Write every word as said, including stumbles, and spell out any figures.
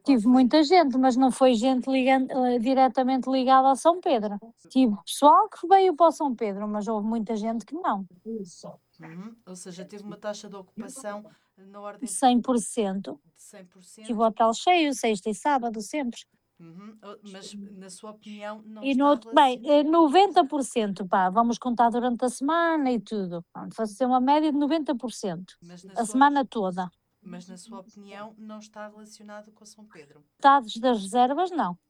Ou Tive foi muita gente, mas não foi gente ligan eh, diretamente ligada a São Pedro. Tive pessoal que veio para o São Pedro, mas houve muita gente que não. Uhum. Ou seja, teve uma taxa de ocupação na ordem de cem por cento. de cem por Tive o cento. hotel cheio, sexta e sábado, sempre. Uhum. O Mas, na sua opinião, não E no está outro, bem, relacionado. eh, noventa por cento, pá, vamos contar durante a semana e tudo. Pronto, fazer uma média de noventa por cento. Mas na A sua, semana toda. mas na sua opinião, não está relacionado com São Pedro. Dados das reservas, não.